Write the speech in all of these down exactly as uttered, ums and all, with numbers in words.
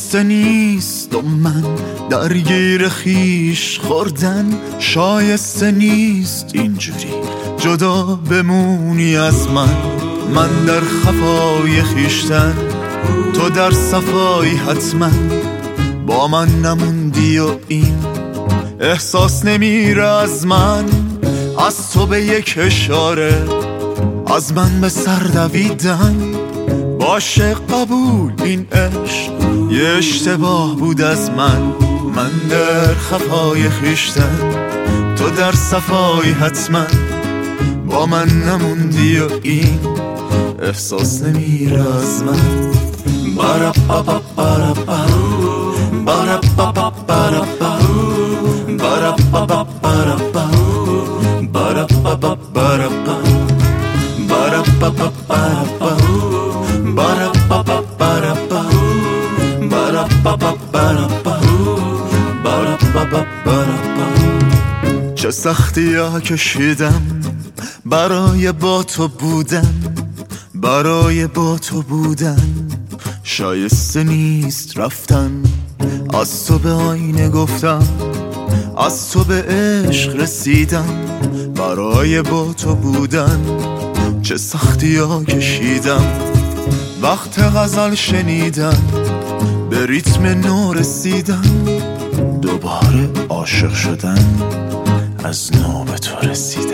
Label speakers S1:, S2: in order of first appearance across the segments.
S1: شایسته نیست و من درگیر خیش خوردن، شایسته نیست اینجوری جدا بمونی از من. من در خفای خیشتن، تو در صفایی، حتما با من نموندی و این احساس نمیره از من. از تو به یک اشاره، از من به سر دویدن، باشه قبول این عشق یه اشتباه بود از من. من در خفای خیشتن، تو در صفایی، حتما با من نموندی و این احساس نمیره از من. بارا بابا بارا بارا بارا بابا بارا بارا بابا بارا بارا بابا بارا بارا بابا بارا بارا بابا بارا بارا بابا بارا بارا بابا بارا. چه سختی ها کشیدم برای با تو بودن، برای با تو بودن. شایسته نیست رفتن، از تو به آینه گفتم، از تو به عشق رسیدم برای با تو بودن. چه سختی ها کشیدم وقت غزل شنیدن، به ریتم نو رسیدن، دوباره عاشق شدن، از نو به تو رسیدن.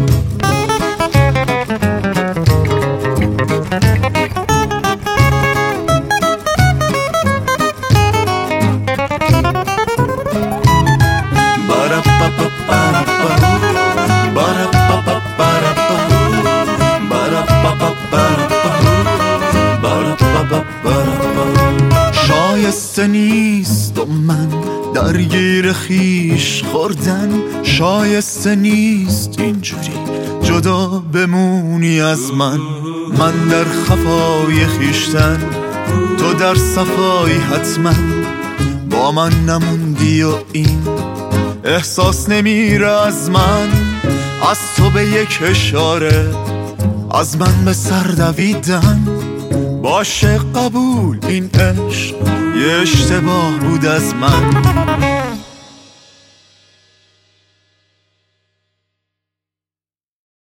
S1: شایسته نیست و من درگیر خیش خوردن، شایسته نیست اینجوری جدا بمونی از من. من در خفای خیشتن، تو در صفایی، حتما با من نموندی و این احساس نمیره از من. از تو به یک اشاره، از من به سر دویدن، باشه قبول این عشق یه اشتباه بود از من.